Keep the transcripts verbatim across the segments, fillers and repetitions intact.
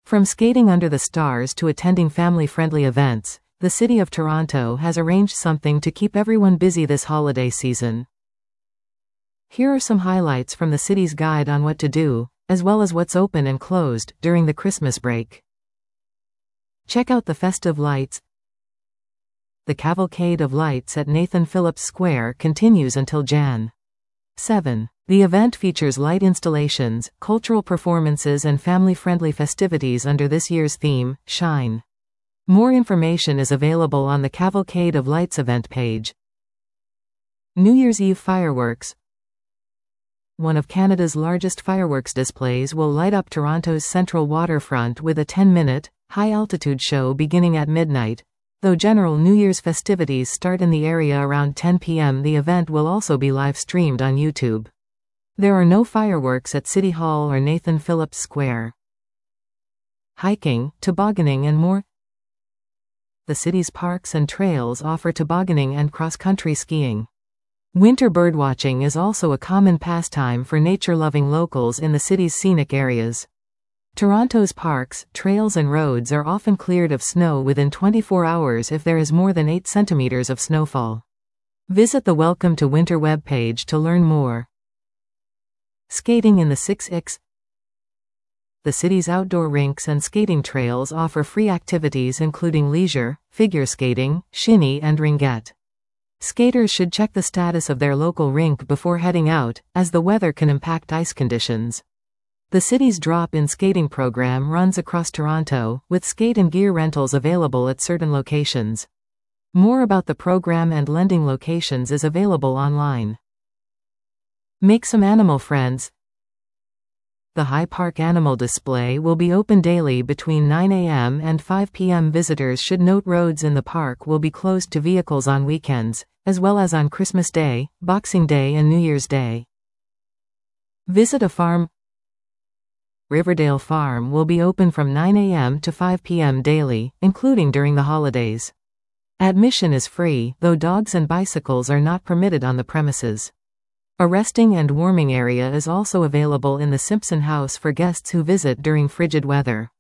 From skating under the stars to attending family-friendly events, the City of Toronto has arranged something to keep everyone busy this holiday season. Here are some highlights from the city's guide on what to do, as well as what's open and closed during the Christmas break. Check out the festive lights. The Cavalcade of Lights at Nathan Phillips Square continues until January seventh. The event features light installations, cultural performances and family-friendly festivities under this year's theme, Shine. More information is available on the Cavalcade of Lights event page. New Year's Eve fireworks. One of Canada's largest fireworks displays will light up Toronto's central waterfront with a ten-minute, high-altitude show beginning at midnight. Though general New Year's festivities start in the area around ten p m, the event will also be live-streamed on YouTube. There are no fireworks at City Hall or Nathan Phillips Square. Hiking, tobogganing and more. The city's parks and trails offer tobogganing and cross-country skiing. Winter birdwatching is also a common pastime for nature-loving locals in the city's scenic areas. Toronto's parks, trails and roads are often cleared of snow within twenty-four hours if there is more than eight centimeters of snowfall. Visit the Welcome to Winter webpage to learn more. Skating in the six X. The city's outdoor rinks and skating trails offer free activities including leisure, figure skating, shinny and ringette. Skaters should check the status of their local rink before heading out, as the weather can impact ice conditions. The city's drop-in skating program runs across Toronto, with skate and gear rentals available at certain locations. More about the program and lending locations is available online. Make some animal friends. The High Park Animal Display will be open daily between nine a m and five p m Visitors should note roads in the park will be closed to vehicles on weekends, as well as on Christmas Day, Boxing Day and New Year's Day. Visit a farm. Riverdale Farm will be open from nine a m to five p m daily, including during the holidays. Admission is free, though dogs and bicycles are not permitted on the premises. A resting and warming area is also available in the Simpson House for guests who visit during frigid weather.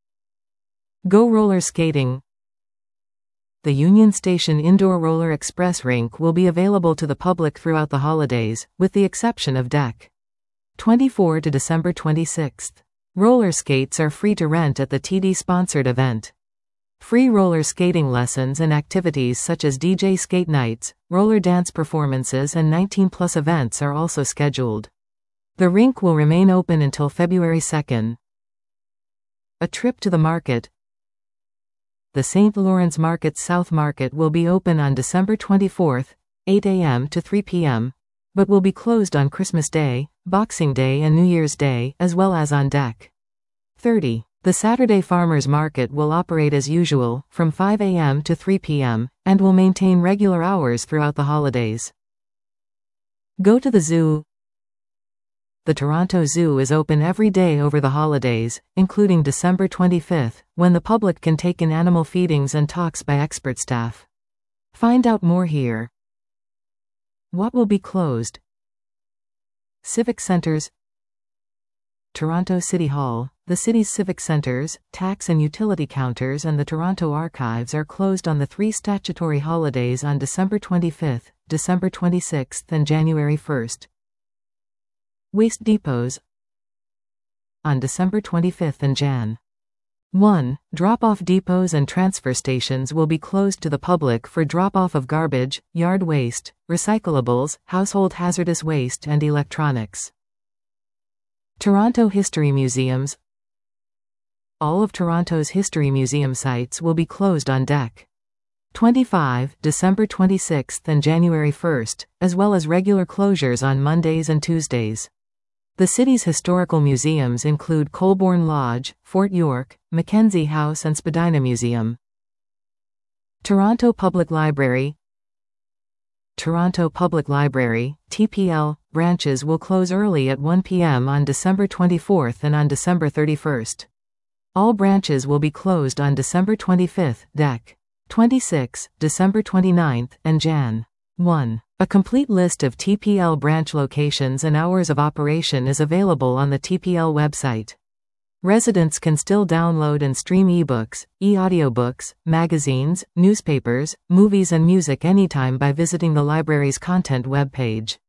Go roller skating. The Union Station Indoor Roller Express Rink will be available to the public throughout the holidays, with the exception of December twenty-fourth to December twenty-sixth. Roller skates are free to rent at the T D-sponsored event. Free roller skating lessons and activities such as D J skate nights, roller dance performances and nineteen plus events are also scheduled. The rink will remain open until February second. A trip to the market. The Saint Lawrence Market's South Market will be open on December twenty-fourth, eight a m to three p m, but will be closed on Christmas Day, Boxing Day and New Year's Day, as well as on December thirtieth. The Saturday Farmers Market will operate as usual, from five a m to three p m, and will maintain regular hours throughout the holidays. Go to the zoo. The Toronto Zoo is open every day over the holidays, including December twenty-fifth, when the public can take in animal feedings and talks by expert staff. Find out more here. What will be closed? Civic centers. Toronto City Hall, the city's civic centers, tax and utility counters and the Toronto Archives are closed on the three statutory holidays on December twenty-fifth, December twenty-sixth and January first. Waste depots. On December twenty-fifth and January first, drop-off depots and transfer stations will be closed to the public for drop-off of garbage, yard waste, recyclables, household hazardous waste and electronics. Toronto History Museums. All of Toronto's History Museum sites will be closed on December twenty-fifth, December twenty-sixth and January first, as well as regular closures on Mondays and Tuesdays. The city's historical museums include Colborne Lodge, Fort York, Mackenzie House and Spadina Museum. Toronto Public Library. Toronto Public Library, T P L, branches will close early at one p m on December twenty-fourth and on December thirty-first. All branches will be closed on December twenty-fifth, December twenty-sixth, December twenty-ninth, and January first. A complete list of T P L branch locations and hours of operation is available on the T P L website. Residents can still download and stream ebooks, e-audiobooks, magazines, newspapers, movies and music anytime by visiting the library's content webpage.